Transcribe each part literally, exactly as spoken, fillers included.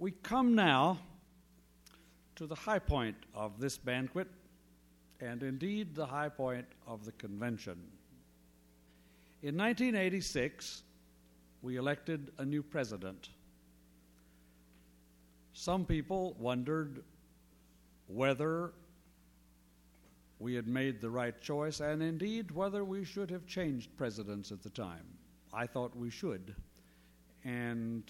We come now to the high point of this banquet, and indeed the high point of the convention. In nineteen eighty-six, we elected a new president. Some people wondered whether we had made the right choice, and indeed whether we should have changed presidents at the time. I thought we should. And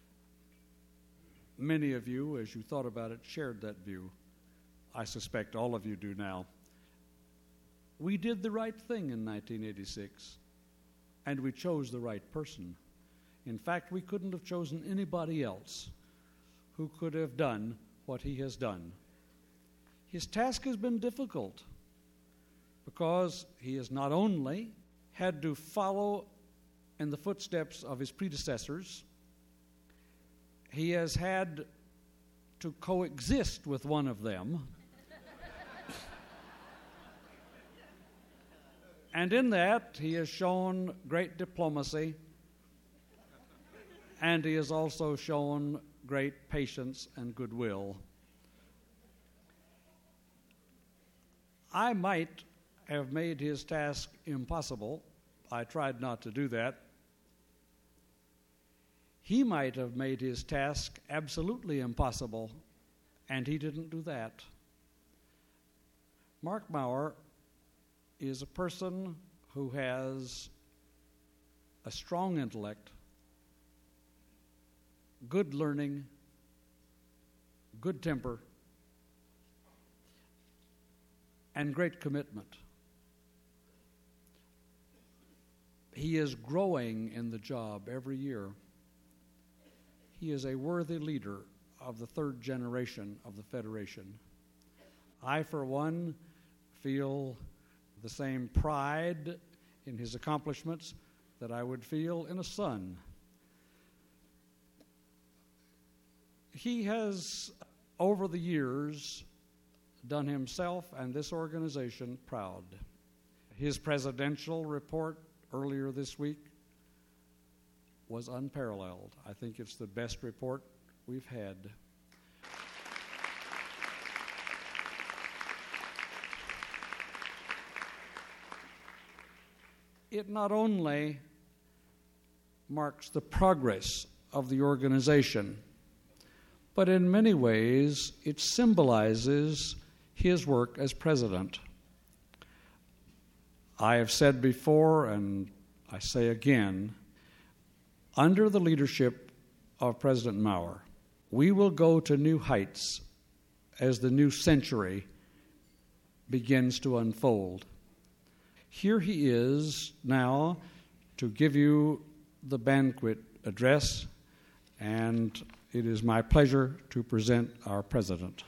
many of you, as you thought about it, shared that view. I suspect all of you do now. We did the right thing in nineteen eighty-six, and we chose the right person. In fact, we couldn't have chosen anybody else who could have done what he has done. His task has been difficult because he has not only had to follow in the footsteps of his predecessors, he has had to coexist with one of them. And in that, he has shown great diplomacy, and he has also shown great patience and goodwill. I might have made his task impossible. I tried not to do that. He might have made his task absolutely impossible, and he didn't do that. Mark Maurer is a person who has a strong intellect, good learning, good temper, and great commitment. He is growing in the job every year. He is a worthy leader of the third generation of the Federation. I, for one, feel the same pride in his accomplishments that I would feel in a son. He has, over the years, done himself and this organization proud. His presidential report earlier this week was unparalleled. I think it's the best report we've had. It not only marks the progress of the organization, but in many ways it symbolizes his work as president. I have said before, and I say again, under the leadership of President Maurer, we will go to new heights as the new century begins to unfold. Here he is now to give you the banquet address, and it is my pleasure to present our president.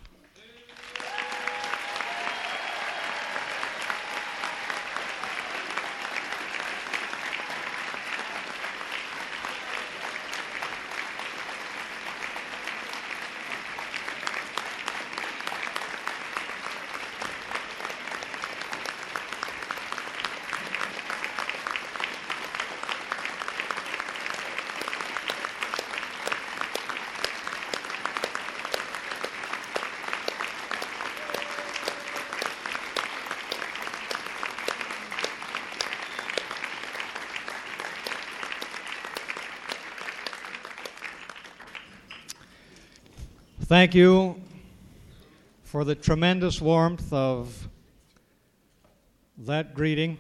Thank you for the tremendous warmth of that greeting.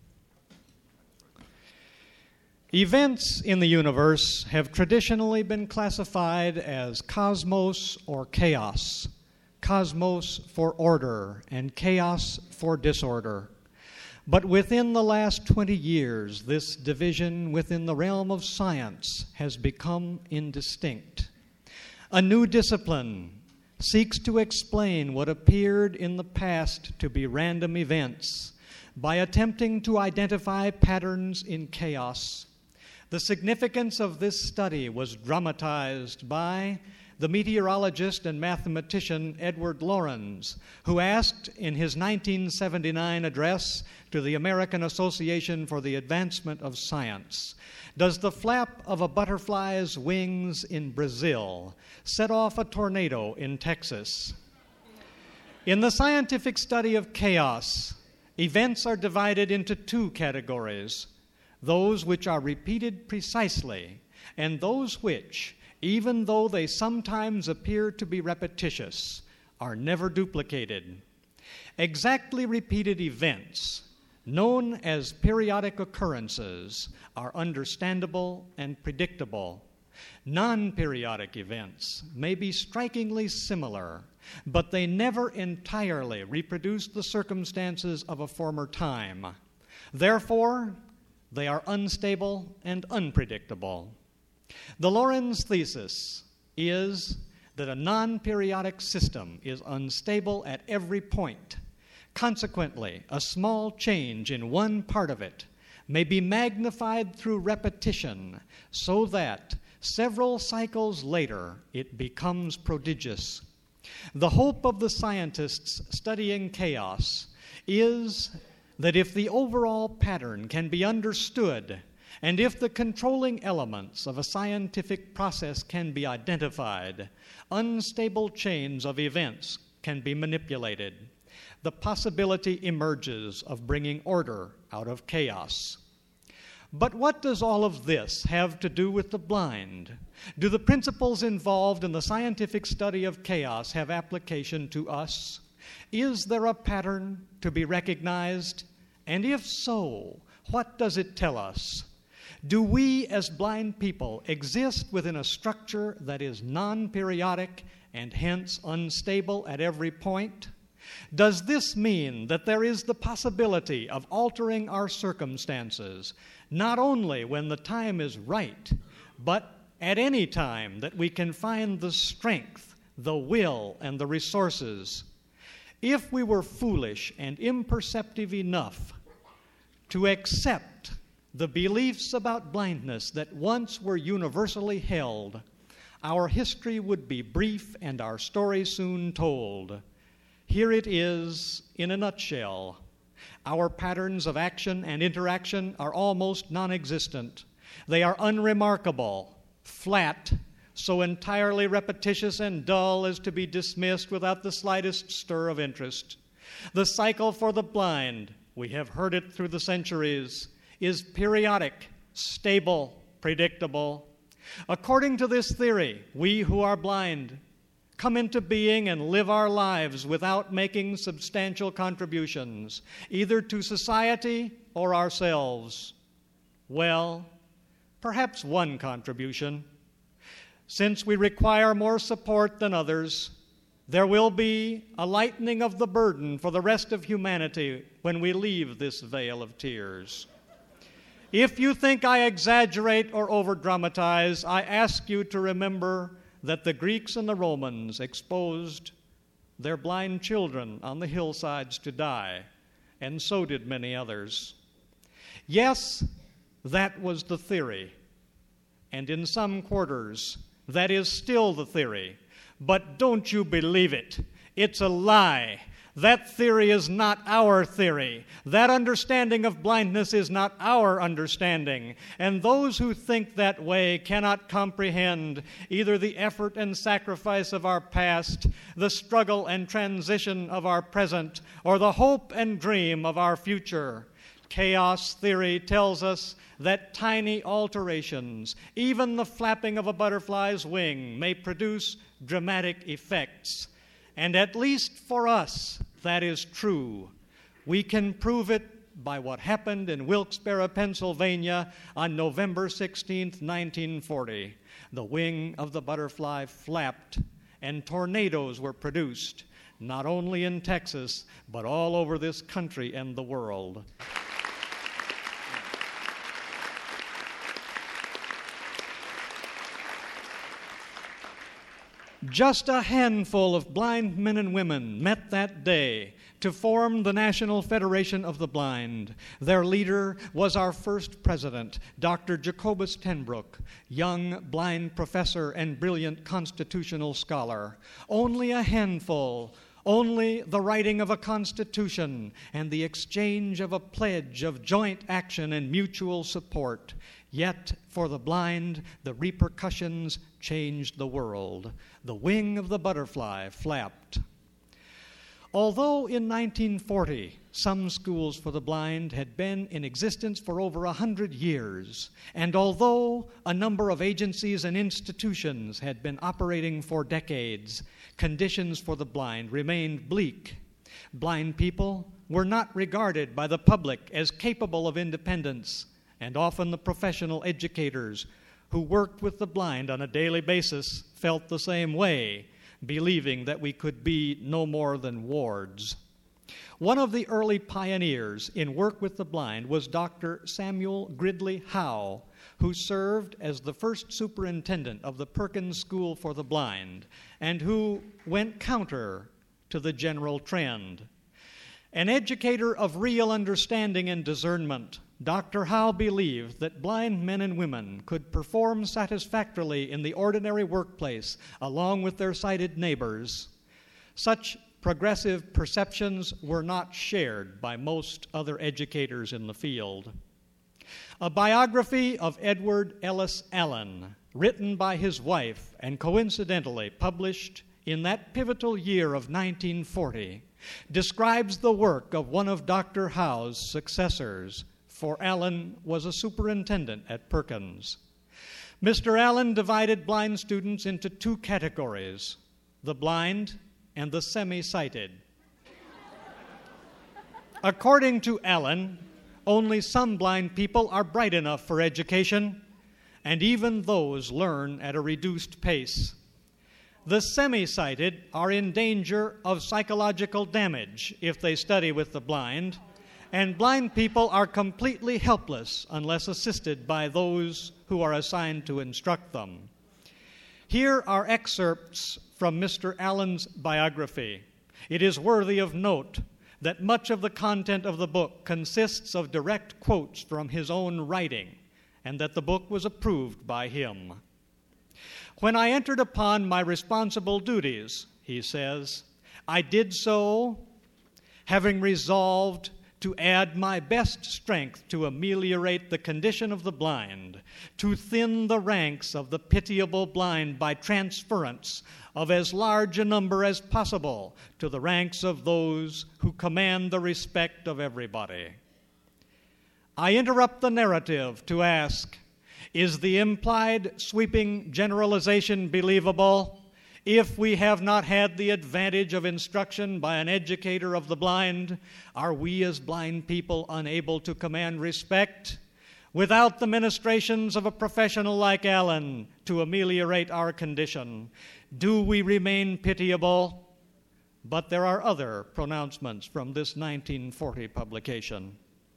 Events in the universe have traditionally been classified as cosmos or chaos. Cosmos for order and chaos for disorder. But within the last twenty years, this division within the realm of science has become indistinct. A new discipline seeks to explain what appeared in the past to be random events by attempting to identify patterns in chaos. The significance of this study was dramatized by the meteorologist and mathematician Edward Lorenz, who asked in his nineteen seventy-nine address to the American Association for the Advancement of Science, Does the flap of a butterfly's wings in Brazil set off a tornado in Texas? In the scientific study of chaos, events are divided into two categories: those which are repeated precisely, and those which, even though they sometimes appear to be repetitious, are never duplicated. Exactly repeated events, known as periodic occurrences, are understandable and predictable. Non-periodic events may be strikingly similar, but they never entirely reproduce the circumstances of a former time. Therefore, they are unstable and unpredictable. The Lorenz thesis is that a non-periodic system is unstable at every point. Consequently, a small change in one part of it may be magnified through repetition so that several cycles later it becomes prodigious. The hope of the scientists studying chaos is that if the overall pattern can be understood, and if the controlling elements of a scientific process can be identified, unstable chains of events can be manipulated. The possibility emerges of bringing order out of chaos. But what does all of this have to do with the blind? Do the principles involved in the scientific study of chaos have application to us? Is there a pattern to be recognized? And if so, what does it tell us? Do we as blind people exist within a structure that is non-periodic and hence unstable at every point? Does this mean that there is the possibility of altering our circumstances, not only when the time is right, but at any time that we can find the strength, the will, and the resources? If we were foolish and imperceptive enough to accept the beliefs about blindness that once were universally held, our history would be brief and our story soon told. Here it is in a nutshell. Our patterns of action and interaction are almost non-existent. They are unremarkable, flat, so entirely repetitious and dull as to be dismissed without the slightest stir of interest. The cycle for the blind, we have heard it through the centuries, is periodic, stable, predictable. According to this theory, we who are blind come into being and live our lives without making substantial contributions, either to society or ourselves. Well, perhaps one contribution. Since we require more support than others, there will be a lightening of the burden for the rest of humanity when we leave this vale of tears. If you think I exaggerate or over-dramatize, I ask you to remember that the Greeks and the Romans exposed their blind children on the hillsides to die, and so did many others. Yes, that was the theory, and in some quarters, that is still the theory. But don't you believe it. It's a lie. That theory is not our theory. That understanding of blindness is not our understanding. And those who think that way cannot comprehend either the effort and sacrifice of our past, the struggle and transition of our present, or the hope and dream of our future. Chaos theory tells us that tiny alterations, even the flapping of a butterfly's wing, may produce dramatic effects. And at least for us, that is true. We can prove it by what happened in Wilkes-Barre, Pennsylvania on November sixteenth, nineteen forty. The wing of the butterfly flapped, and tornadoes were produced, not only in Texas, but all over this country and the world. Just a handful of blind men and women met that day to form the National Federation of the Blind. Their leader was our first president, Doctor Jacobus ten Broek, young blind professor and brilliant constitutional scholar. Only a handful Only the writing of a constitution and the exchange of a pledge of joint action and mutual support. Yet, for the blind, the repercussions changed the world. The wing of the butterfly flapped. Although in nineteen forty, some schools for the blind had been in existence for over a hundred years, and although a number of agencies and institutions had been operating for decades, conditions for the blind remained bleak. Blind people were not regarded by the public as capable of independence, and often the professional educators who worked with the blind on a daily basis felt the same way, believing that we could be no more than wards. One of the early pioneers in work with the blind was Doctor Samuel Gridley Howe, who served as the first superintendent of the Perkins School for the Blind, and who went counter to the general trend. An educator of real understanding and discernment, Doctor Howe believed that blind men and women could perform satisfactorily in the ordinary workplace along with their sighted neighbors. Such progressive perceptions were not shared by most other educators in the field. A biography of Edward Ellis Allen, written by his wife and coincidentally published in that pivotal year of nineteen forty, describes the work of one of Doctor Howe's successors, for Allen was a superintendent at Perkins. Mister Allen divided blind students into two categories, the blind and the semi-sighted. According to Allen, only some blind people are bright enough for education, and even those learn at a reduced pace. The semi-sighted are in danger of psychological damage if they study with the blind, and blind people are completely helpless unless assisted by those who are assigned to instruct them. Here are excerpts from Mister Allen's biography. It is worthy of note that much of the content of the book consists of direct quotes from his own writing, and that the book was approved by him. When I entered upon my responsible duties, he says, I did so having resolved to add my best strength to ameliorate the condition of the blind, to thin the ranks of the pitiable blind by transference of as large a number as possible to the ranks of those who command the respect of everybody. I interrupt the narrative to ask, is the implied sweeping generalization believable? If we have not had the advantage of instruction by an educator of the blind, are we as blind people unable to command respect? Without the ministrations of a professional like Allen to ameliorate our condition, do we remain pitiable? But there are other pronouncements from this nineteen forty publication.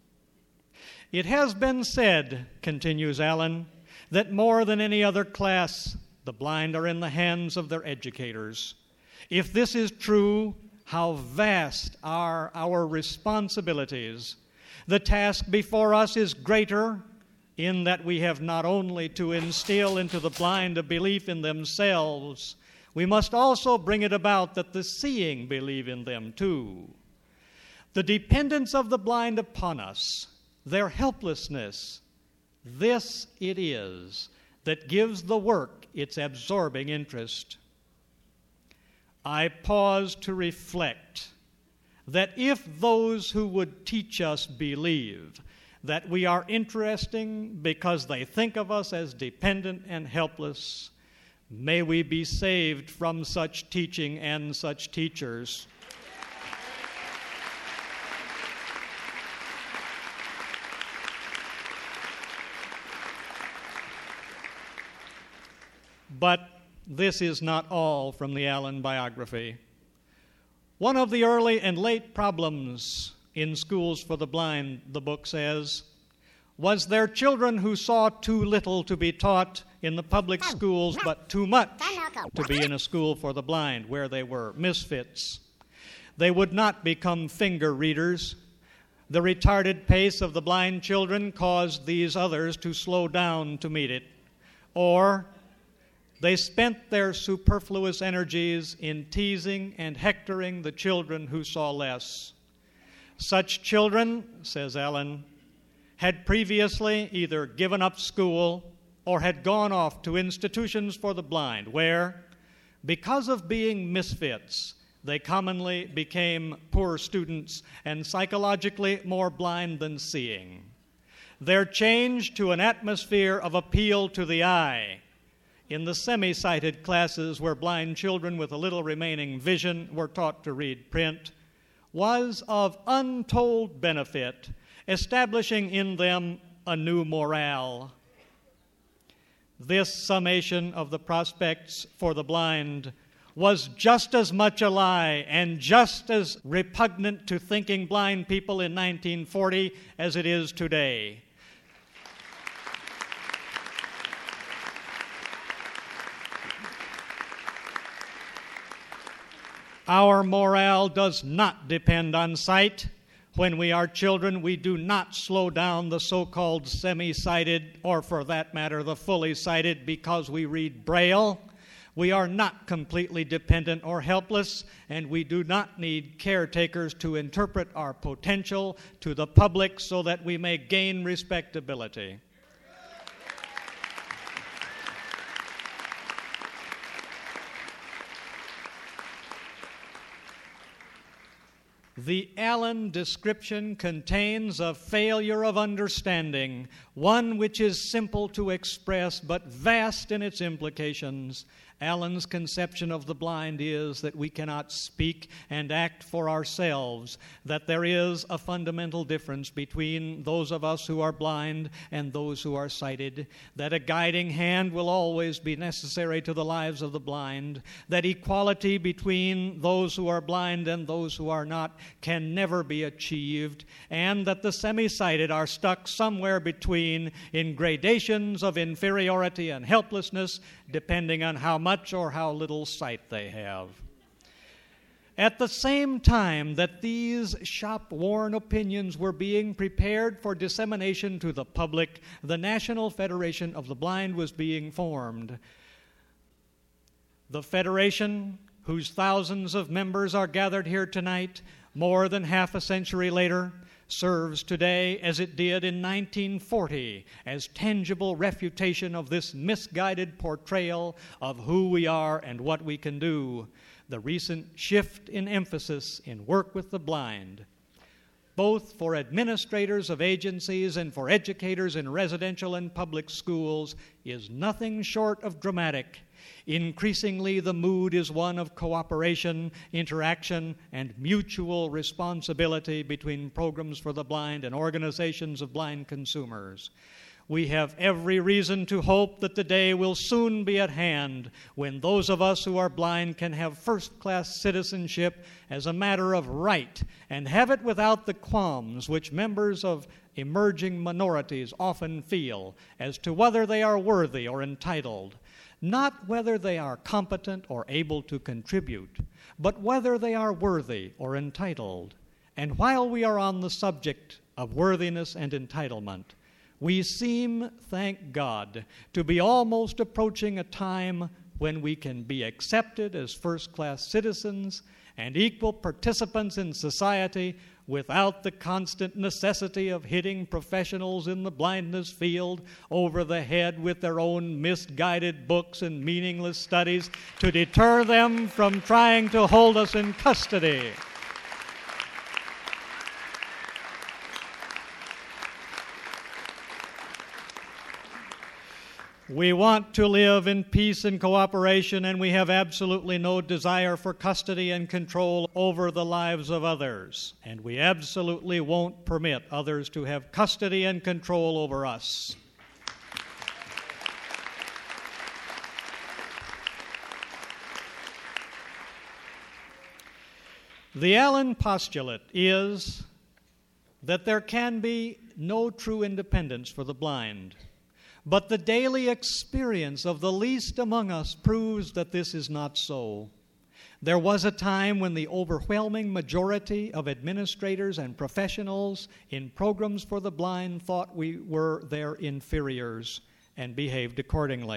It has been said, continues Allen, that more than any other class, the blind are in the hands of their educators. If this is true, how vast are our responsibilities. The task before us is greater in that we have not only to instill into the blind a belief in themselves, we must also bring it about that the seeing believe in them too. The dependence of the blind upon us, their helplessness, this it is that gives the work its absorbing interest. I pause to reflect that if those who would teach us believe that we are interesting because they think of us as dependent and helpless, may we be saved from such teaching and such teachers. But this is not all from the Allen biography. One of the early and late problems in schools for the blind, the book says, was there children who saw too little to be taught in the public schools, but too much to be in a school for the blind, where they were misfits. They would not become finger readers. The retarded pace of the blind children caused these others to slow down to meet it. Or They spent their superfluous energies in teasing and hectoring the children who saw less. Such children, says Allen, had previously either given up school or had gone off to institutions for the blind, where, because of being misfits, they commonly became poor students and psychologically more blind than seeing. Their change to an atmosphere of appeal to the eye in the semi-sighted classes where blind children with a little remaining vision were taught to read print was of untold benefit, establishing in them a new morale. This summation of the prospects for the blind was just as much a lie and just as repugnant to thinking blind people in nineteen forty as it is today. Our morale does not depend on sight. When we are children, we do not slow down the so-called semi-sighted, or for that matter, the fully sighted, because we read Braille. We are not completely dependent or helpless, and we do not need caretakers to interpret our potential to the public so that we may gain respectability. The Allen description contains a failure of understanding, one which is simple to express but vast in its implications. Allen's conception of the blind is that we cannot speak and act for ourselves, that there is a fundamental difference between those of us who are blind and those who are sighted, that a guiding hand will always be necessary to the lives of the blind, that equality between those who are blind and those who are not can never be achieved, and that the semi-sighted are stuck somewhere between in gradations of inferiority and helplessness, depending on how much or how little sight they have. At the same time that these shop-worn opinions were being prepared for dissemination to the public, the National Federation of the Blind was being formed. The Federation, whose thousands of members are gathered here tonight, more than half a century later, serves today as it did in nineteen forty as tangible refutation of this misguided portrayal of who we are and what we can do. The recent shift in emphasis in work with the blind, both for administrators of agencies and for educators in residential and public schools, is nothing short of dramatic. Increasingly, the mood is one of cooperation, interaction, and mutual responsibility between programs for the blind and organizations of blind consumers. We have every reason to hope that the day will soon be at hand when those of us who are blind can have first-class citizenship as a matter of right and have it without the qualms which members of emerging minorities often feel as to whether they are worthy or entitled. Not whether they are competent or able to contribute, but whether they are worthy or entitled. And while we are on the subject of worthiness and entitlement, we seem, thank God, to be almost approaching a time when we can be accepted as first-class citizens and equal participants in society without the constant necessity of hitting professionals in the blindness field over the head with their own misguided books and meaningless studies to deter them from trying to hold us in custody. We want to live in peace and cooperation, and we have absolutely no desire for custody and control over the lives of others. And we absolutely won't permit others to have custody and control over us. The Allen postulate is that there can be no true independence for the blind. But the daily experience of the least among us proves that this is not so. There was a time when the overwhelming majority of administrators and professionals in programs for the blind thought we were their inferiors and behaved accordingly.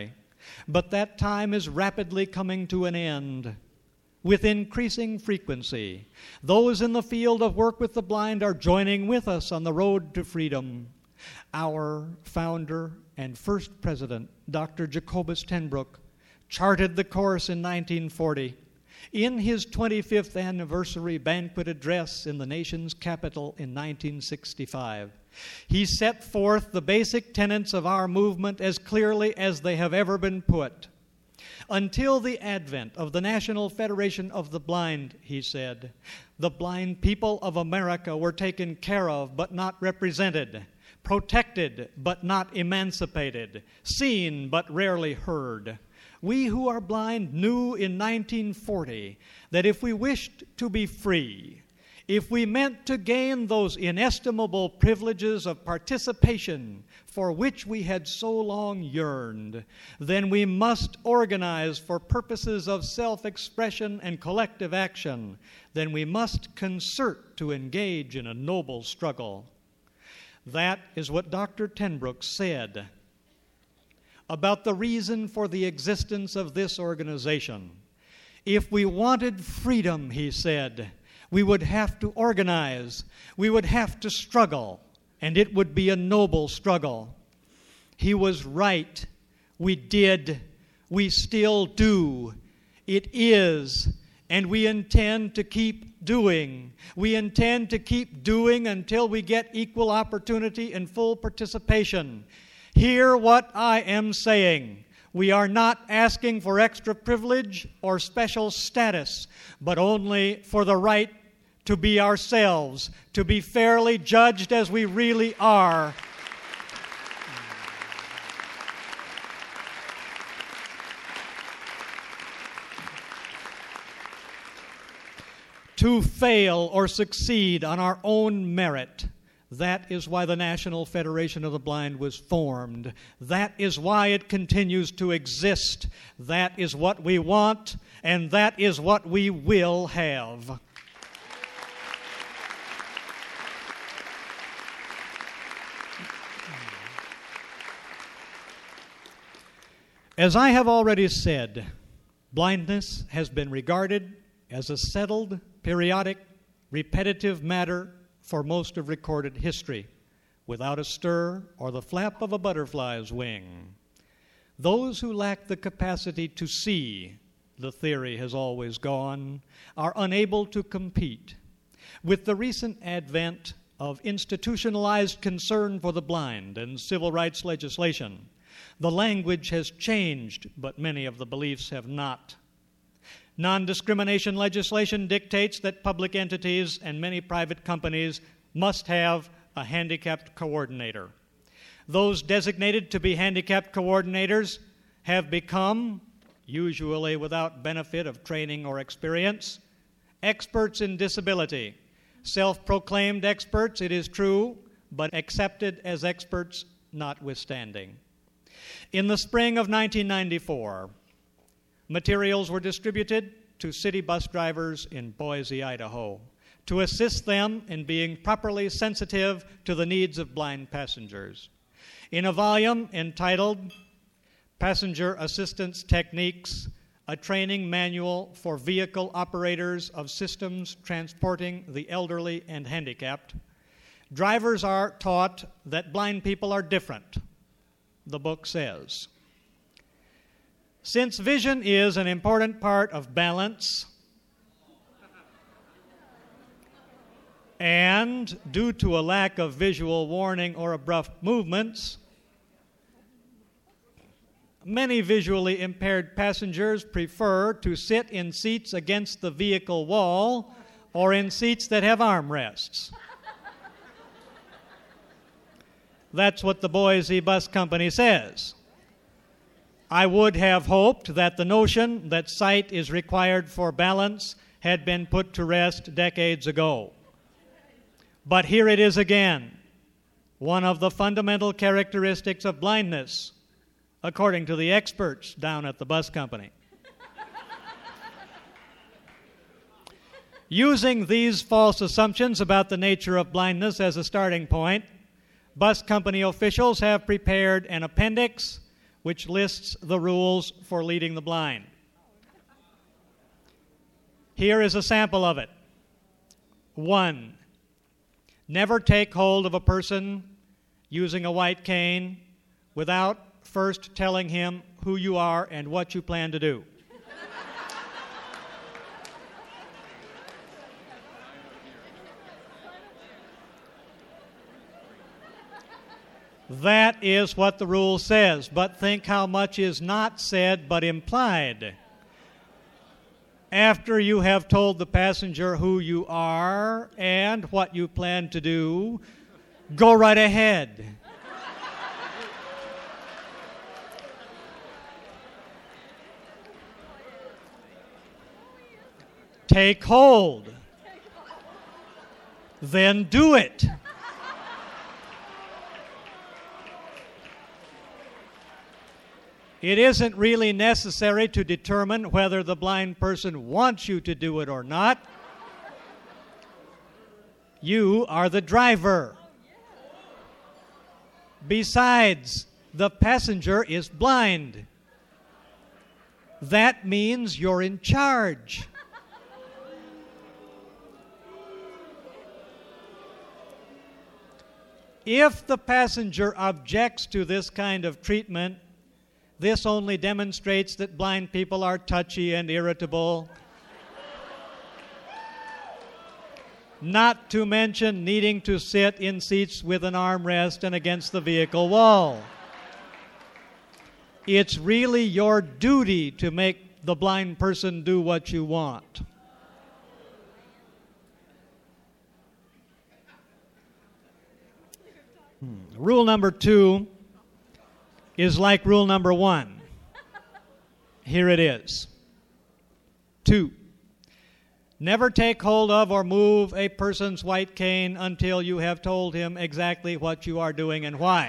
But that time is rapidly coming to an end. With increasing frequency, those in the field of work with the blind are joining with us on the road to freedom. Our founder and first president, Doctor Jacobus ten Broek, charted the course in nineteen forty. In his twenty-fifth anniversary banquet address in the nation's capital in nineteen sixty-five, he set forth the basic tenets of our movement as clearly as they have ever been put. Until the advent of the National Federation of the Blind, he said, the blind people of America were taken care of but not represented, protected but not emancipated, seen but rarely heard. We who are blind knew in nineteen forty that if we wished to be free, if we meant to gain those inestimable privileges of participation for which we had so long yearned, then we must organize for purposes of self-expression and collective action. Then we must concert to engage in a noble struggle. That is what Doctor ten Broek said about the reason for the existence of this organization. If we wanted freedom, he said, we would have to organize, we would have to struggle, and it would be a noble struggle. He was right. We did. We still do. It is, and we intend to keep doing. We intend to keep doing until we get equal opportunity and full participation. Hear what I am saying. We are not asking for extra privilege or special status, but only for the right to be ourselves, to be fairly judged as we really are. To fail or succeed on our own merit. That is why the National Federation of the Blind was formed. That is why it continues to exist. That is what we want, and that is what we will have. As I have already said, blindness has been regarded as a settled, periodic, repetitive matter for most of recorded history, without a stir or the flap of a butterfly's wing. Those who lack the capacity to see, the theory has always gone, are unable to compete. With the recent advent of institutionalized concern for the blind and civil rights legislation, the language has changed, but many of the beliefs have not. Non-discrimination legislation dictates that public entities and many private companies must have a handicapped coordinator. Those designated to be handicapped coordinators have become, usually without benefit of training or experience, experts in disability. Self-proclaimed experts, it is true, but accepted as experts notwithstanding. In the spring of nineteen ninety-four, materials were distributed to city bus drivers in Boise, Idaho, to assist them in being properly sensitive to the needs of blind passengers. In a volume entitled Passenger Assistance Techniques, a training manual for vehicle operators of systems transporting the elderly and handicapped, drivers are taught that blind people are different, the book says. Since vision is an important part of balance, and due to a lack of visual warning or abrupt movements, many visually impaired passengers prefer to sit in seats against the vehicle wall or in seats that have armrests. That's what the Boise Bus Company says. I would have hoped that the notion that sight is required for balance had been put to rest decades ago. But here it is again, one of the fundamental characteristics of blindness, according to the experts down at the bus company. Using these false assumptions about the nature of blindness as a starting point, bus company officials have prepared an appendix which lists the rules for leading the blind. Here is a sample of it. One, never take hold of a person using a white cane without first telling him who you are and what you plan to do. That is what the rule says, but think how much is not said but implied. After you have told the passenger who you are and what you plan to do, go right ahead. Take hold. Then do it. It isn't really necessary to determine whether the blind person wants you to do it or not. You are the driver. Besides, the passenger is blind. That means you're in charge. If the passenger objects to this kind of treatment, this only demonstrates that blind people are touchy and irritable, not to mention needing to sit in seats with an armrest and against the vehicle wall. It's really your duty to make the blind person do what you want. Hmm. Rule number two is like rule number one. Here it is. Two, never take hold of or move a person's white cane until you have told him exactly what you are doing and why.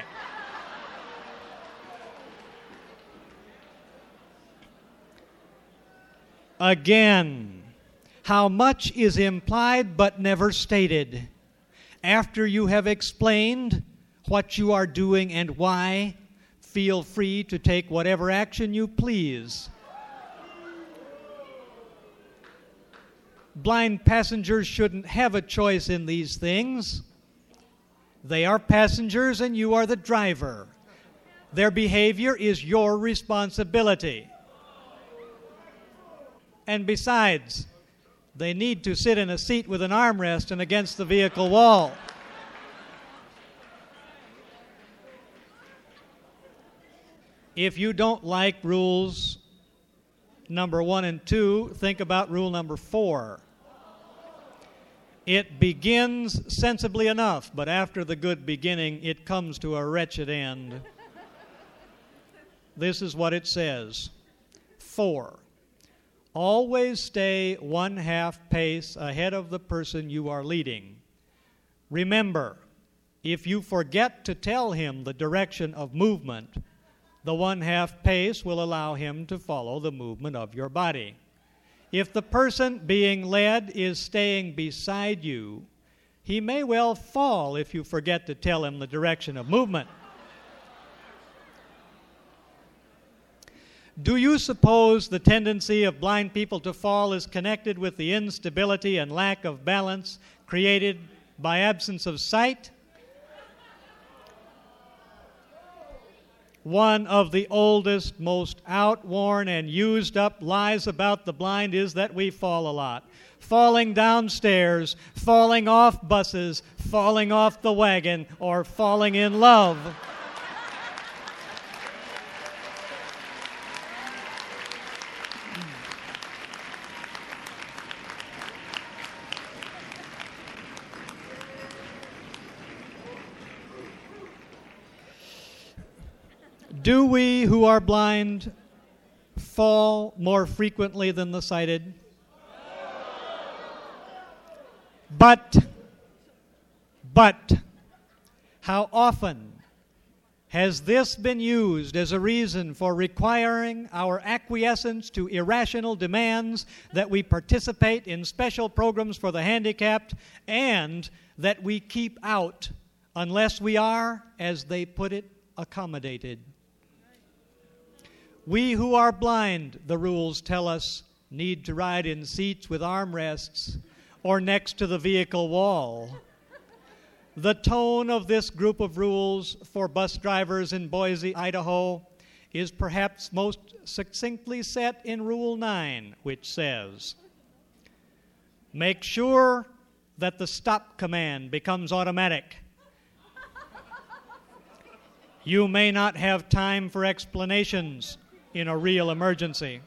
Again, how much is implied but never stated? After you have explained what you are doing and why, feel free to take whatever action you please. Blind passengers shouldn't have a choice in these things. They are passengers and you are the driver. Their behavior is your responsibility. And besides, they need to sit in a seat with an armrest and against the vehicle wall. If you don't like rules number one and two, think about rule number four. It begins sensibly enough, but after the good beginning, it comes to a wretched end. This is what it says. Four, always stay one half pace ahead of the person you are leading. Remember, if you forget to tell him the direction of movement, the one half pace will allow him to follow the movement of your body. If the person being led is staying beside you, he may well fall if you forget to tell him the direction of movement. Do you suppose the tendency of blind people to fall is connected with the instability and lack of balance created by absence of sight? One of the oldest, most outworn and used up lies about the blind is that we fall a lot. Falling downstairs, falling off buses, falling off the wagon, or falling in love. Do we who are blind fall more frequently than the sighted? But, but, how often has this been used as a reason for requiring our acquiescence to irrational demands that we participate in special programs for the handicapped and that we keep out unless we are, as they put it, accommodated? We who are blind, the rules tell us, need to ride in seats with armrests or next to the vehicle wall. The tone of this group of rules for bus drivers in Boise, Idaho, is perhaps most succinctly set in Rule nine, which says, make sure that the stop command becomes automatic. You may not have time for explanations in a real emergency.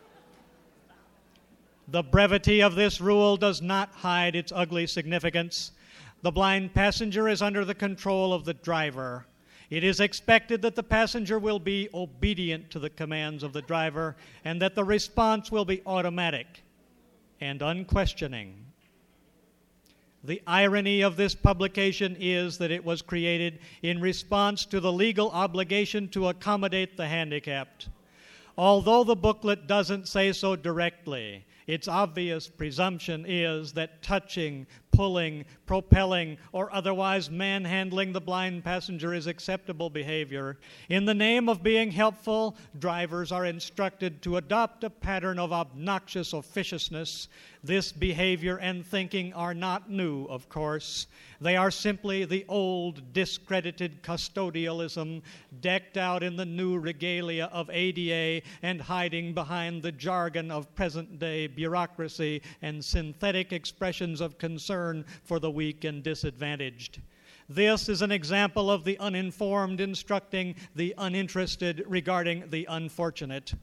The brevity of this rule does not hide its ugly significance. The blind passenger is under the control of the driver. It is expected that the passenger will be obedient to the commands of the driver and that the response will be automatic and unquestioning. The irony of this publication is that it was created in response to the legal obligation to accommodate the handicapped. Although the booklet doesn't say so directly, its obvious presumption is that touching, pulling, propelling, or otherwise manhandling the blind passenger is acceptable behavior. In the name of being helpful, drivers are instructed to adopt a pattern of obnoxious officiousness. This behavior and thinking are not new, of course. They are simply the old, discredited custodialism decked out in the new regalia of A D A and hiding behind the jargon of present-day bureaucracy and synthetic expressions of concern for the weak and disadvantaged. This is an example of the uninformed instructing the uninterested regarding the unfortunate.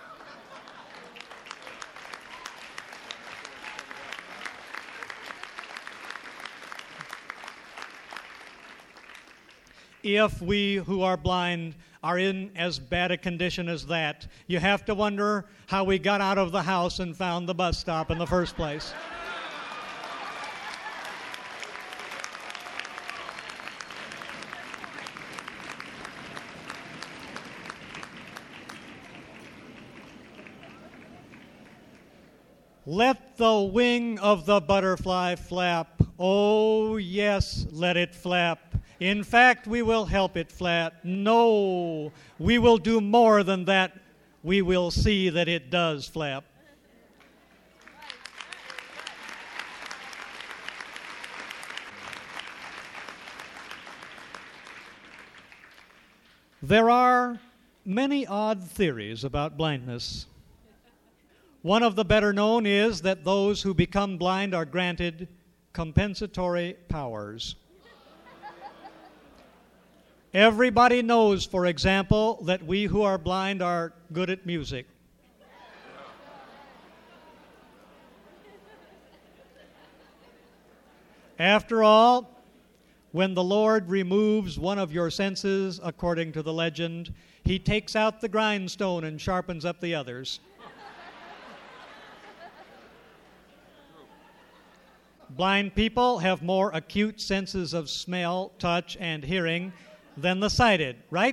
If we who are blind are in as bad a condition as that, you have to wonder how we got out of the house and found the bus stop in the first place. Let the wing of the butterfly flap. Oh, yes, let it flap. In fact, we will help it flat. No, we will do more than that. We will see that it does flap. There are many odd theories about blindness. One of the better known is that those who become blind are granted compensatory powers. Everybody knows, for example, that we who are blind are good at music. After all, when the Lord removes one of your senses, according to the legend, He takes out the grindstone and sharpens up the others. Blind people have more acute senses of smell, touch, and hearing than the sighted, right?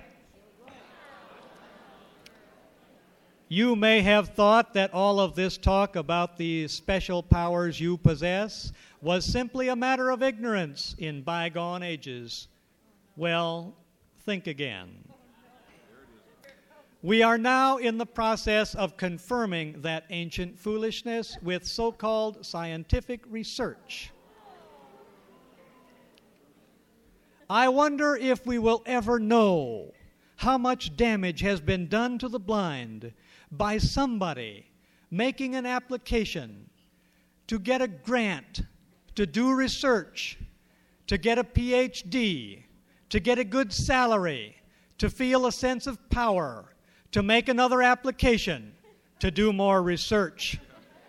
You may have thought that all of this talk about the special powers you possess was simply a matter of ignorance in bygone ages. Well, think again. We are now in the process of confirming that ancient foolishness with so-called scientific research. I wonder if we will ever know how much damage has been done to the blind by somebody making an application to get a grant, to do research, to get a P H D, to get a good salary, to feel a sense of power, to make another application, to do more research.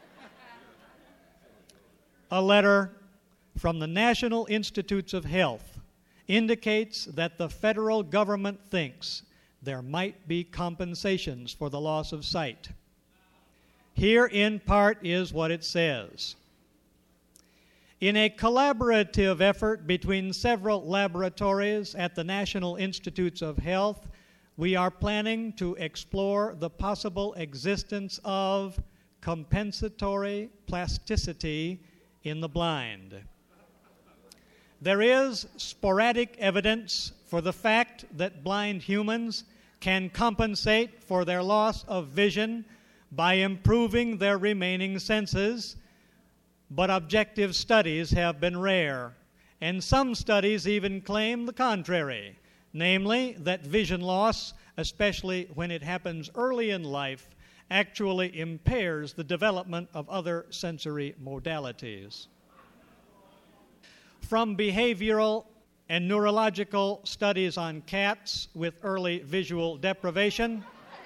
A letter from the National Institutes of Health indicates that the federal government thinks there might be compensations for the loss of sight. Here, in part, is what it says. In a collaborative effort between several laboratories at the National Institutes of Health, we are planning to explore the possible existence of compensatory plasticity in the blind. There is sporadic evidence for the fact that blind humans can compensate for their loss of vision by improving their remaining senses, but objective studies have been rare, and some studies even claim the contrary, namely that vision loss, especially when it happens early in life, actually impairs the development of other sensory modalities. From behavioral and neurological studies on cats with early visual deprivation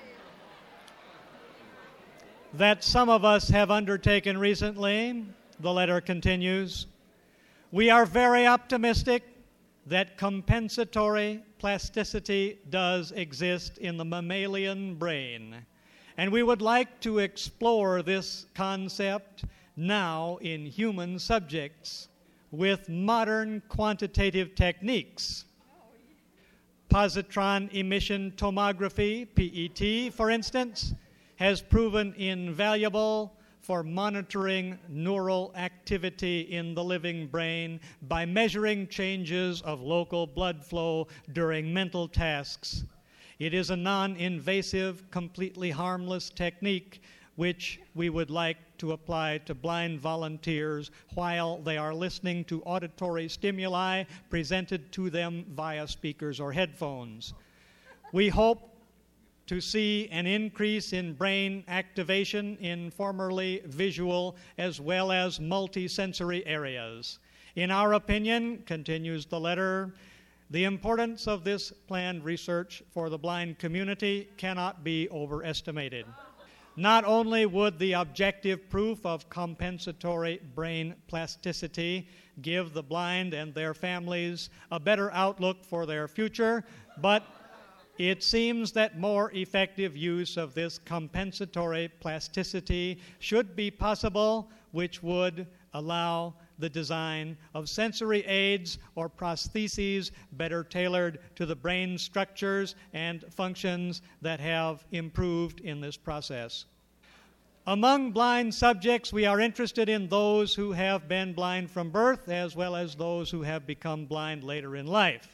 that some of us have undertaken recently, the letter continues, we are very optimistic that compensatory plasticity does exist in the mammalian brain, and we would like to explore this concept now in human subjects with modern quantitative techniques. Positron emission tomography, P E T, for instance, has proven invaluable for monitoring neural activity in the living brain by measuring changes of local blood flow during mental tasks. It is a non-invasive, completely harmless technique which we would like to apply to blind volunteers while they are listening to auditory stimuli presented to them via speakers or headphones. We hope to see an increase in brain activation in formerly visual as well as multisensory areas. In our opinion, continues the letter, the importance of this planned research for the blind community cannot be overestimated. Not only would the objective proof of compensatory brain plasticity give the blind and their families a better outlook for their future, but it seems that more effective use of this compensatory plasticity should be possible, which would allow the design of sensory aids or prostheses better tailored to the brain structures and functions that have improved in this process. Among blind subjects, we are interested in those who have been blind from birth as well as those who have become blind later in life.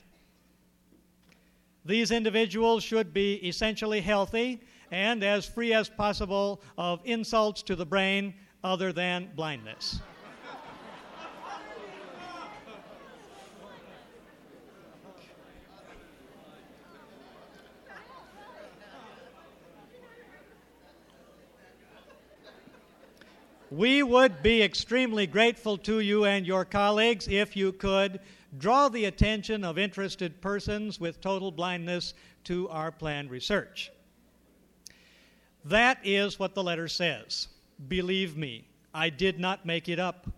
These individuals should be essentially healthy and as free as possible of insults to the brain other than blindness. We would be extremely grateful to you and your colleagues if you could draw the attention of interested persons with total blindness to our planned research. That is what the letter says. Believe me, I did not make it up.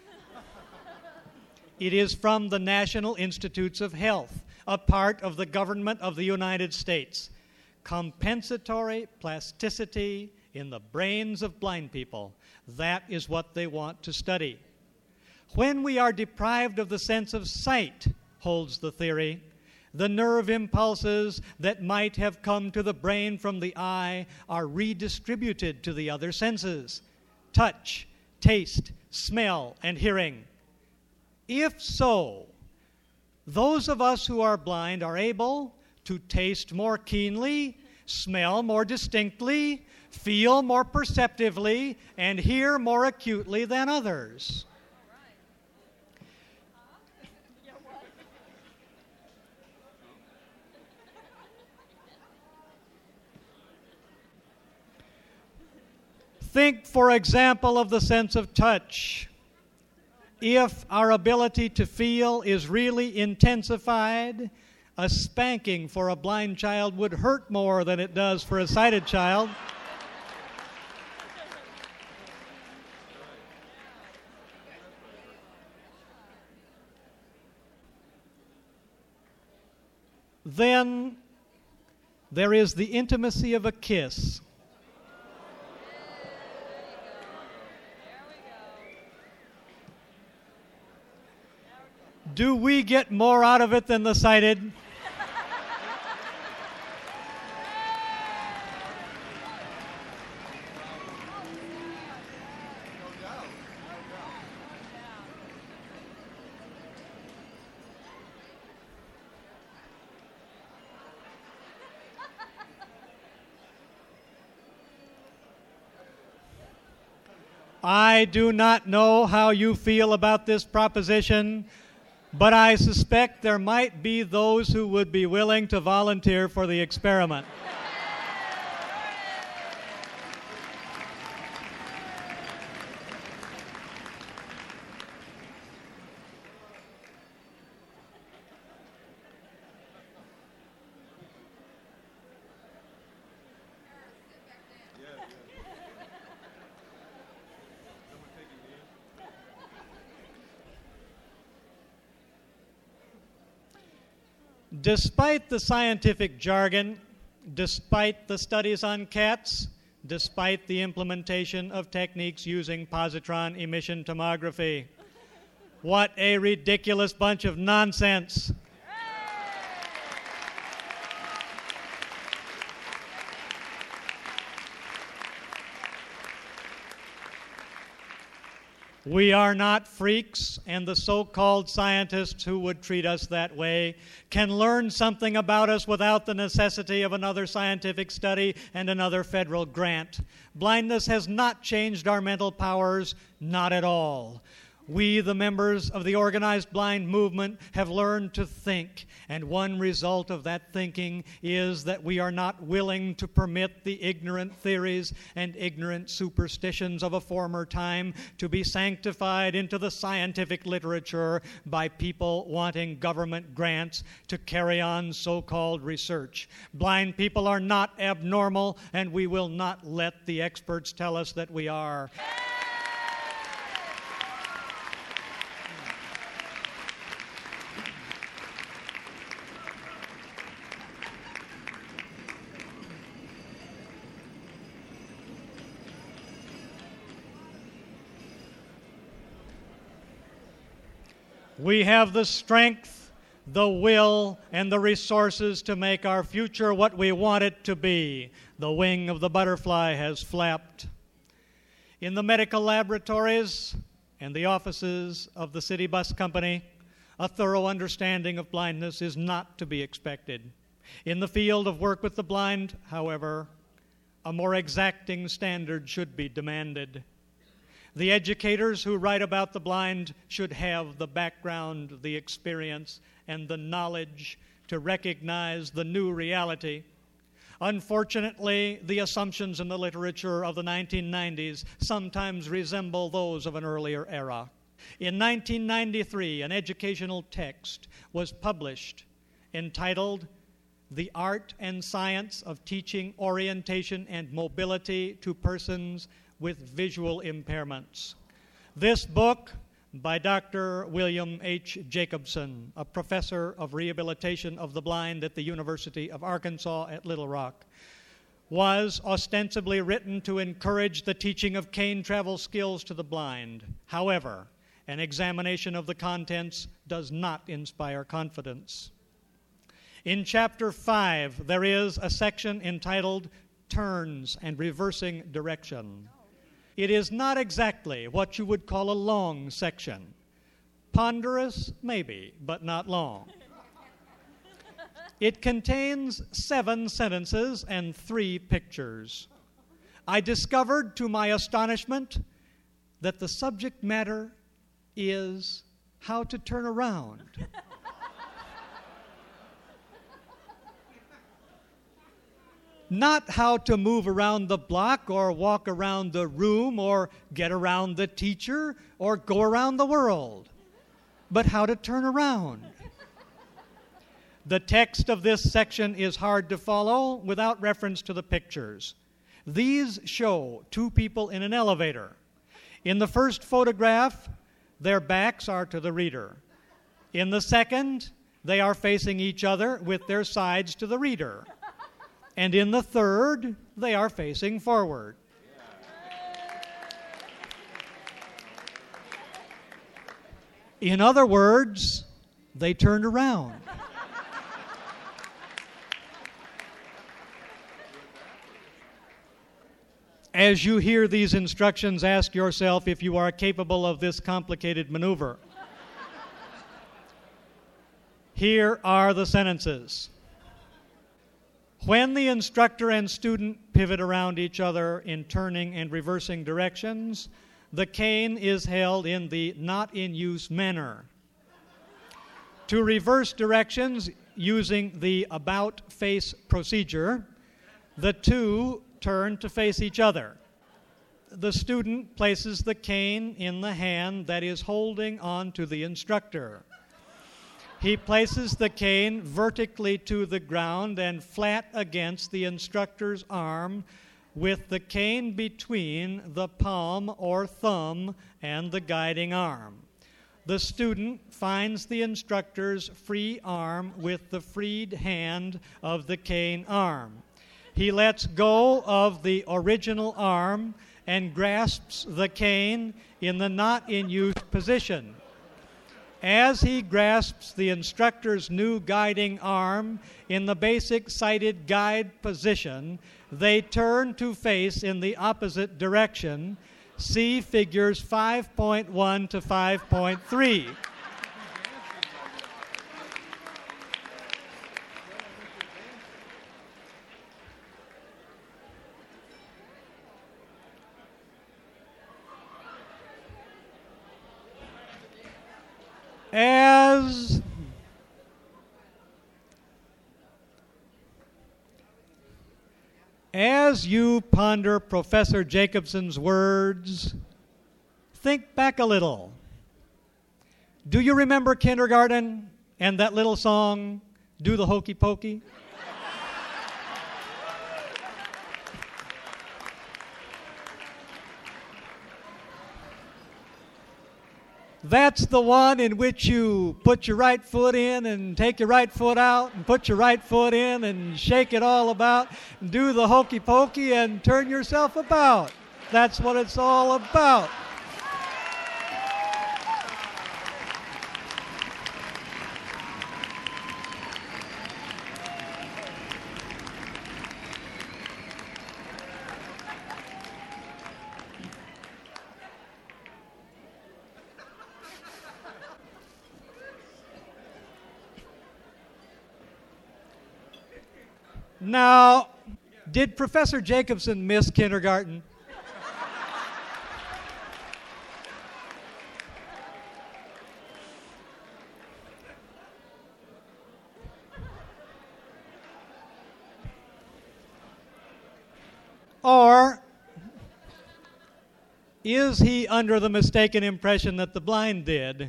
It is from the National Institutes of Health, a part of the government of the United States. Compensatory plasticity in the brains of blind people. That is what they want to study. When we are deprived of the sense of sight, holds the theory, the nerve impulses that might have come to the brain from the eye are redistributed to the other senses: touch, taste, smell, and hearing. If so, those of us who are blind are able to taste more keenly, smell more distinctly, feel more perceptively, and hear more acutely than others. Think, for example, of the sense of touch. If our ability to feel is really intensified, a spanking for a blind child would hurt more than it does for a sighted child. Then there is the intimacy of a kiss. Do we get more out of it than the sighted? I do not know how you feel about this proposition, but I suspect there might be those who would be willing to volunteer for the experiment. Despite the scientific jargon, despite the studies on cats, despite the implementation of techniques using positron emission tomography, what a ridiculous bunch of nonsense. We are not freaks, and the so-called scientists who would treat us that way can learn something about us without the necessity of another scientific study and another federal grant. Blindness has not changed our mental powers, not at all. We, the members of the organized blind movement, have learned to think, and one result of that thinking is that we are not willing to permit the ignorant theories and ignorant superstitions of a former time to be sanctified into the scientific literature by people wanting government grants to carry on so-called research. Blind people are not abnormal, and we will not let the experts tell us that we are. We have the strength, the will, and the resources to make our future what we want it to be. The wing of the butterfly has flapped. In the medical laboratories and the offices of the city bus company, a thorough understanding of blindness is not to be expected. In the field of work with the blind, however, a more exacting standard should be demanded. The educators who write about the blind should have the background, the experience, and the knowledge to recognize the new reality. Unfortunately, the assumptions in the literature of the nineteen nineties sometimes resemble those of an earlier era. In nineteen ninety-three, an educational text was published entitled The Art and Science of Teaching Orientation and Mobility to Persons with Visual Impairments. This book, by Doctor William H. Jacobson, a professor of rehabilitation of the blind at the University of Arkansas at Little Rock, was ostensibly written to encourage the teaching of cane travel skills to the blind. However, an examination of the contents does not inspire confidence. In Chapter five, there is a section entitled Turns and Reversing Direction. It is not exactly what you would call a long section. Ponderous, maybe, but not long. It contains seven sentences and three pictures. I discovered, to my astonishment, that the subject matter is how to turn around. Not how to move around the block or walk around the room or get around the teacher or go around the world, but how to turn around. The text of this section is hard to follow without reference to the pictures. These show two people in an elevator. In the first photograph, their backs are to the reader. In the second, they are facing each other with their sides to the reader. And in the third, they are facing forward. In other words, they turned around. As you hear these instructions, ask yourself if you are capable of this complicated maneuver. Here are the sentences. When the instructor and student pivot around each other in turning and reversing directions, the cane is held in the not-in-use manner. To reverse directions using the about-face procedure, the two turn to face each other. The student places the cane in the hand that is holding on to the instructor. He places the cane vertically to the ground and flat against the instructor's arm, with the cane between the palm or thumb and the guiding arm. The student finds the instructor's free arm with the freed hand of the cane arm. He lets go of the original arm and grasps the cane in the not-in-use position. As he grasps the instructor's new guiding arm in the basic sighted guide position, they turn to face in the opposite direction. See figures five point one to five point three. As As you ponder Professor Jacobson's words, think back a little. Do you remember kindergarten and that little song, Do the Hokey Pokey? That's the one in which you put your right foot in and take your right foot out and put your right foot in and shake it all about and do the hokey pokey and turn yourself about. That's what it's all about. Now, did Professor Jacobson miss kindergarten? Or is he under the mistaken impression that the blind did?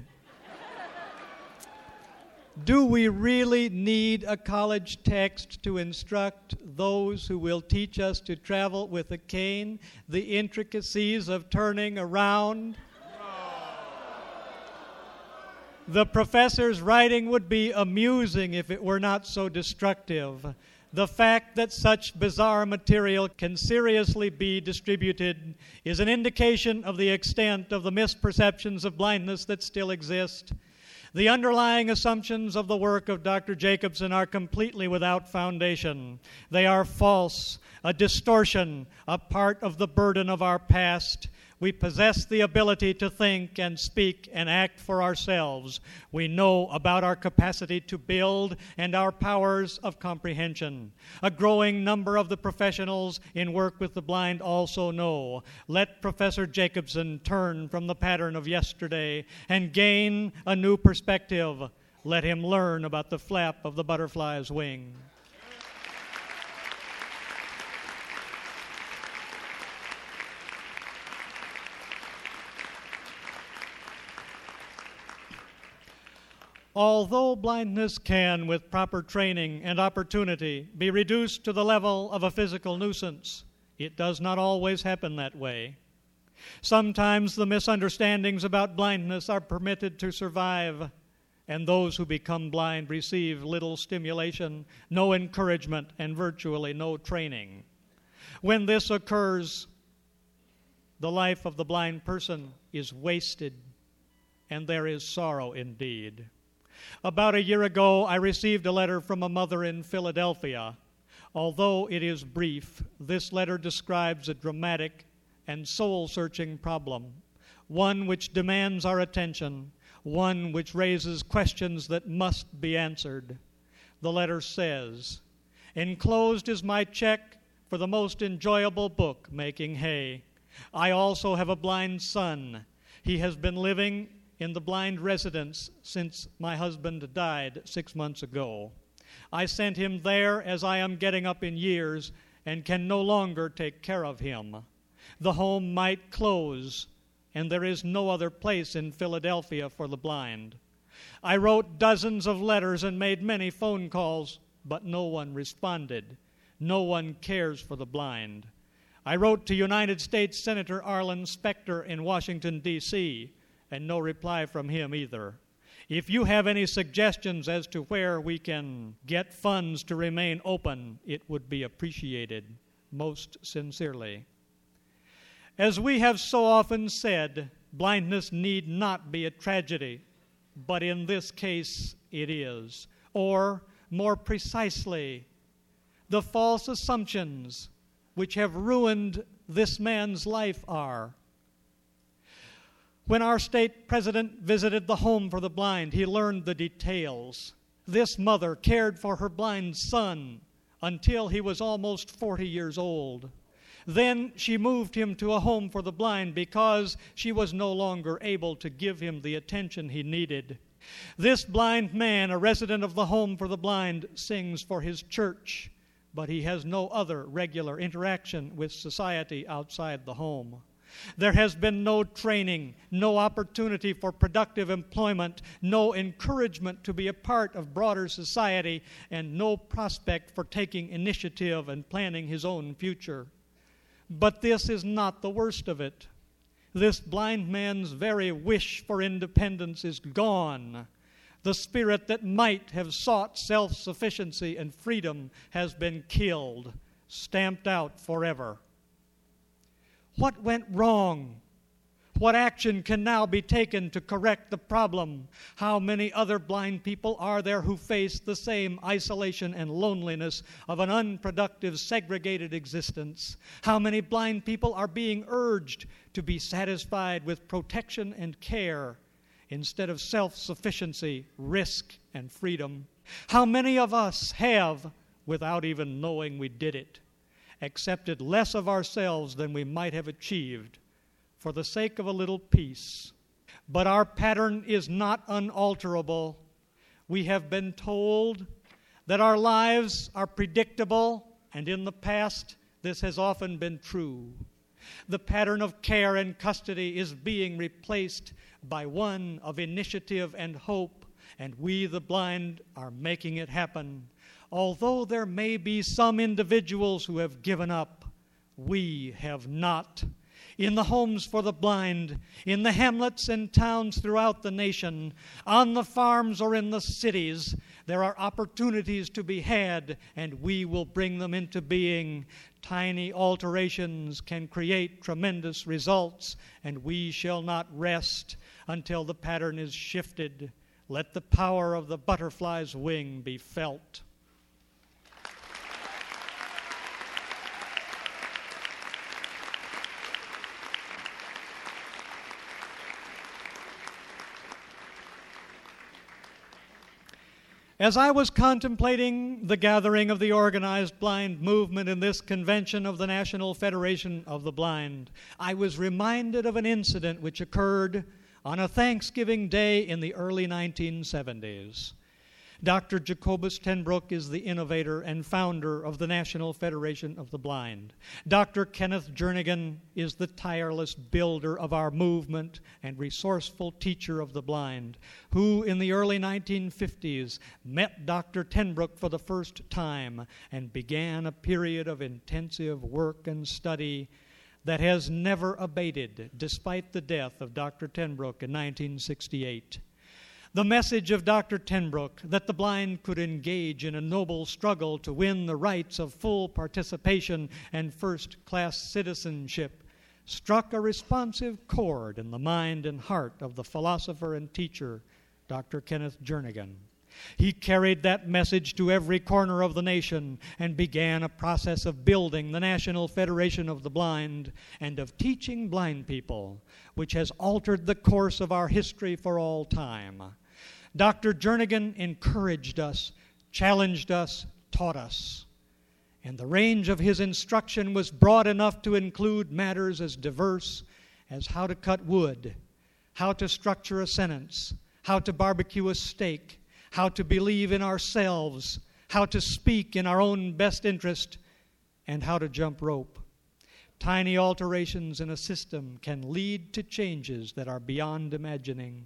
Do we really need a college text to instruct those who will teach us to travel with a cane the intricacies of turning around? The professor's writing would be amusing if it were not so destructive. The fact that such bizarre material can seriously be distributed is an indication of the extent of the misperceptions of blindness that still exist. The underlying assumptions of the work of Doctor Jacobson are completely without foundation. They are false, a distortion, a part of the burden of our past. We possess the ability to think and speak and act for ourselves. We know about our capacity to build and our powers of comprehension. A growing number of the professionals in work with the blind also know. Let Professor Jacobson turn from the pattern of yesterday and gain a new perspective. Let him learn about the flap of the butterfly's wing. Although blindness can, with proper training and opportunity, be reduced to the level of a physical nuisance, it does not always happen that way. Sometimes the misunderstandings about blindness are permitted to survive, and those who become blind receive little stimulation, no encouragement, and virtually no training. When this occurs, the life of the blind person is wasted, and there is sorrow indeed. About a year ago, I received a letter from a mother in Philadelphia. Although it is brief, this letter describes a dramatic and soul-searching problem, one which demands our attention, one which raises questions that must be answered. The letter says, "Enclosed is my check for the most enjoyable book, Making Hay. I also have a blind son. He has been living in the blind residence since my husband died six months ago. I sent him there as I am getting up in years and can no longer take care of him. The home might close, and there is no other place in Philadelphia for the blind. I wrote dozens of letters and made many phone calls, but no one responded. No one cares for the blind. I wrote to United States Senator Arlen Specter in Washington, D C, and no reply from him either. If you have any suggestions as to where we can get funds to remain open, it would be appreciated. Most sincerely. As we have so often said, blindness need not be a tragedy, but in this case it is. Or, more precisely, the false assumptions which have ruined this man's life are. When our state president visited the home for the blind, he learned the details. This mother cared for her blind son until he was almost forty years old. Then she moved him to a home for the blind because she was no longer able to give him the attention he needed. This blind man, a resident of the home for the blind, sings for his church, but he has no other regular interaction with society outside the home. There has been no training, no opportunity for productive employment, no encouragement to be a part of broader society, and no prospect for taking initiative and planning his own future. But this is not the worst of it. This blind man's very wish for independence is gone. The spirit that might have sought self-sufficiency and freedom has been killed, stamped out forever. What went wrong? What action can now be taken to correct the problem? How many other blind people are there who face the same isolation and loneliness of an unproductive, segregated existence? How many blind people are being urged to be satisfied with protection and care instead of self-sufficiency, risk, and freedom? How many of us have, without even knowing we did it, accepted less of ourselves than we might have achieved for the sake of a little peace? But our pattern is not unalterable. We have been told that our lives are predictable, and in the past, this has often been true. The pattern of care and custody is being replaced by one of initiative and hope, and we, the blind, are making it happen. Although there may be some individuals who have given up, we have not. In the homes for the blind, in the hamlets and towns throughout the nation, on the farms or in the cities, there are opportunities to be had, and we will bring them into being. Tiny alterations can create tremendous results, and we shall not rest until the pattern is shifted. Let the power of the butterfly's wing be felt. As I was contemplating the gathering of the organized blind movement in this convention of the National Federation of the Blind, I was reminded of an incident which occurred on a Thanksgiving Day in the early nineteen seventies. Doctor Jacobus ten Broek is the innovator and founder of the National Federation of the Blind. Doctor Kenneth Jernigan is the tireless builder of our movement and resourceful teacher of the blind, who in the early nineteen fifties met Doctor ten Broek for the first time and began a period of intensive work and study that has never abated despite the death of Doctor ten Broek in nineteen sixty-eight. The message of Doctor ten Broek that the blind could engage in a noble struggle to win the rights of full participation and first-class citizenship struck a responsive chord in the mind and heart of the philosopher and teacher, Doctor Kenneth Jernigan. He carried that message to every corner of the nation and began a process of building the National Federation of the Blind and of teaching blind people, which has altered the course of our history for all time. Doctor Jernigan encouraged us, challenged us, taught us. and the range of his instruction was broad enough to include matters as diverse as how to cut wood, how to structure a sentence, how to barbecue a steak, how to believe in ourselves, how to speak in our own best interest, and how to jump rope. Tiny alterations in a system can lead to changes that are beyond imagining.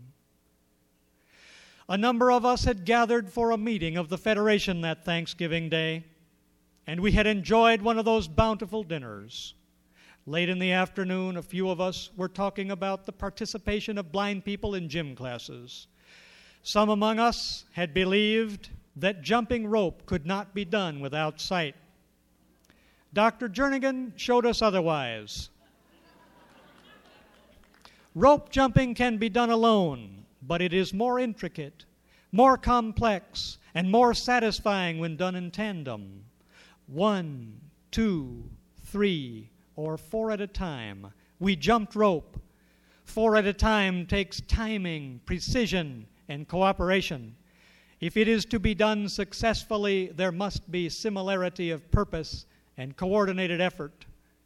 A number of us had gathered for a meeting of the Federation that Thanksgiving Day, and we had enjoyed one of those bountiful dinners. Late in the afternoon, a few of us were talking about the participation of blind people in gym classes. Some among us had believed that jumping rope could not be done without sight. Doctor Jernigan showed us otherwise. Rope jumping can be done alone, but it is more intricate, more complex, and more satisfying when done in tandem. One, two, three, or four at a time. We jumped rope. Four at a time takes timing, precision, and cooperation. If it is to be done successfully, there must be similarity of purpose and coordinated effort.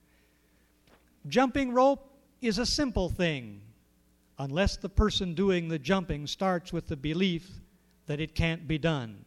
Jumping rope is a simple thing, unless the person doing the jumping starts with the belief that it can't be done.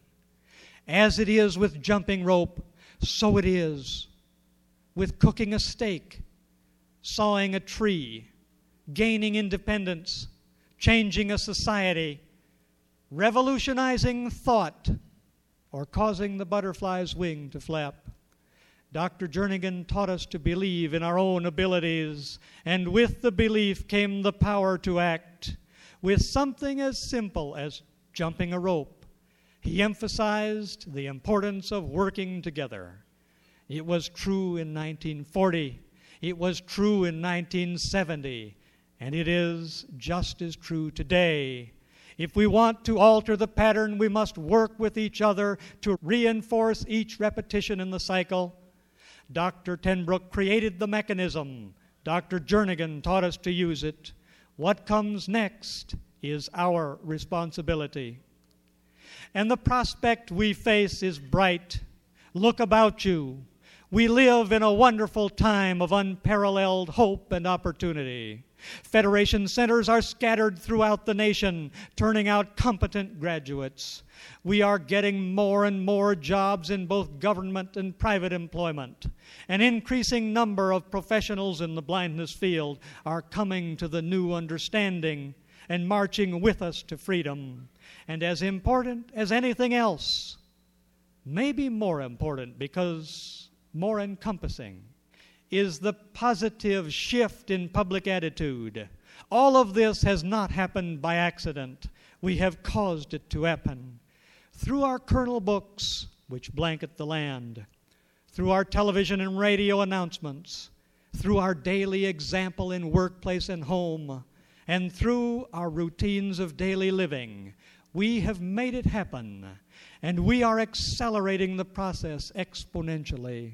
As it is with jumping rope, so it is with cooking a steak, sawing a tree, gaining independence, changing a society, revolutionizing thought, or causing the butterfly's wing to flap. Doctor Jernigan taught us to believe in our own abilities, and with the belief came the power to act. With something as simple as jumping a rope, he emphasized the importance of working together. It was true in nineteen forty, it was true in nineteen seventy, and it is just as true today. If we want to alter the pattern, we must work with each other to reinforce each repetition in the cycle. Doctor Tenbrook created the mechanism. Doctor Jernigan taught us to use it. What comes next is our responsibility. And the prospect we face is bright. Look about you. We live in a wonderful time of unparalleled hope and opportunity. Federation centers are scattered throughout the nation, turning out competent graduates. We are getting more and more jobs in both government and private employment. An increasing number of professionals in the blindness field are coming to the new understanding and marching with us to freedom. And as important as anything else, maybe more important because more encompassing, is the positive shift in public attitude. All of this has not happened by accident. We have caused it to happen. Through our kernel books, which blanket the land, through our television and radio announcements, through our daily example in workplace and home, and through our routines of daily living, we have made it happen, and we are accelerating the process exponentially.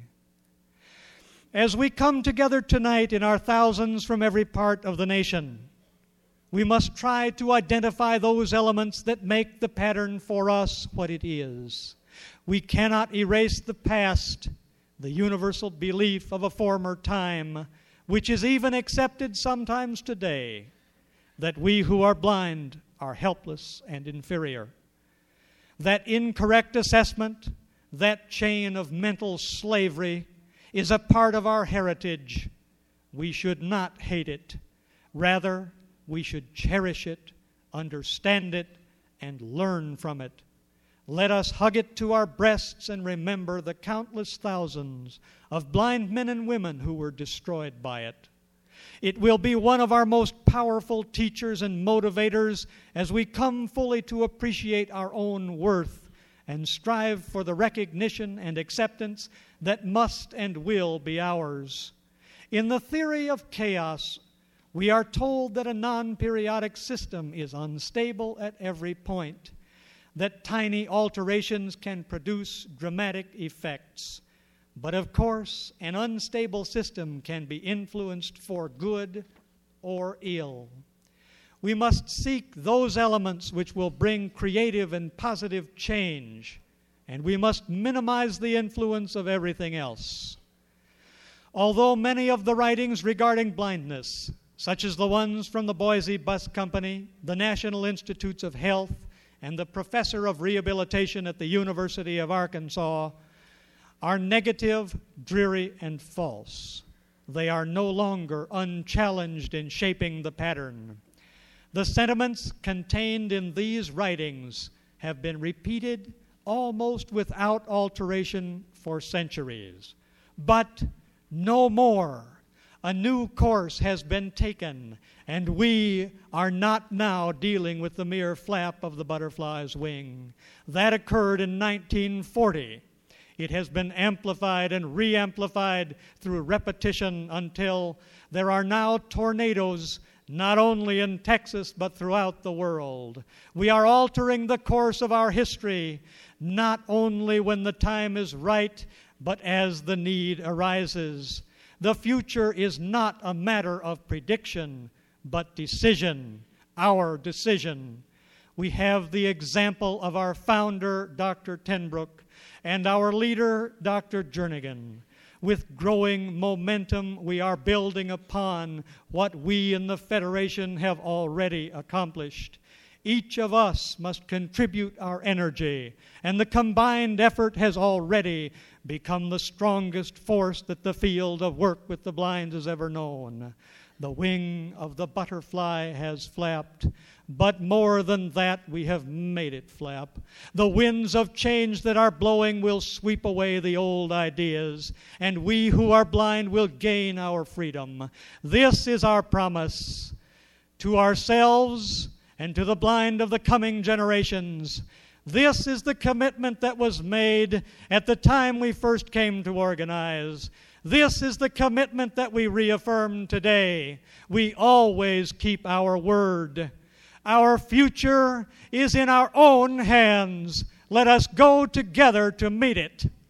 As we come together tonight in our thousands from every part of the nation, we must try to identify those elements that make the pattern for us what it is. We cannot erase the past, the universal belief of a former time, which is even accepted sometimes today, that we who are blind are helpless and inferior. That incorrect assessment, that chain of mental slavery, is a part of our heritage. We should not hate it. Rather, we should cherish it, understand it, and learn from it. Let us hug it to our breasts and remember the countless thousands of blind men and women who were destroyed by it. It will be one of our most powerful teachers and motivators as we come fully to appreciate our own worth and strive for the recognition and acceptance that must and will be ours. In the theory of chaos, we are told that a non-periodic system is unstable at every point, that tiny alterations can produce dramatic effects. But of course, an unstable system can be influenced for good or ill. We must seek those elements which will bring creative and positive change and we must minimize the influence of everything else. Although many of the writings regarding blindness, such as the ones from the Boise Bus Company, the National Institutes of Health, and the professor of rehabilitation at the University of Arkansas, are negative, dreary, and false. They are no longer unchallenged in shaping the pattern. The sentiments contained in these writings have been repeated almost without alteration for centuries. But no more. A new course has been taken, and we are not now dealing with the mere flap of the butterfly's wing. That occurred in nineteen forty. It has been amplified and re-amplified through repetition until there are now tornadoes not only in Texas but throughout the world. We are altering the course of our history, not only when the time is right, but as the need arises. The future is not a matter of prediction, but decision, our decision. We have the example of our founder, Doctor Tenbrook, and our leader, Doctor Jernigan. With growing momentum, we are building upon what we in the Federation have already accomplished. Each of us must contribute our energy, and the combined effort has already become the strongest force that the field of work with the blind has ever known. The wing of the butterfly has flapped, but more than that, we have made it flap. The winds of change that are blowing will sweep away the old ideas, and we who are blind will gain our freedom. This is our promise to ourselves and to the blind of the coming generations. This is the commitment that was made at the time we first came to organize. This is the commitment that we reaffirm today. We always keep our word. Our future is in our own hands. Let us go together to meet it.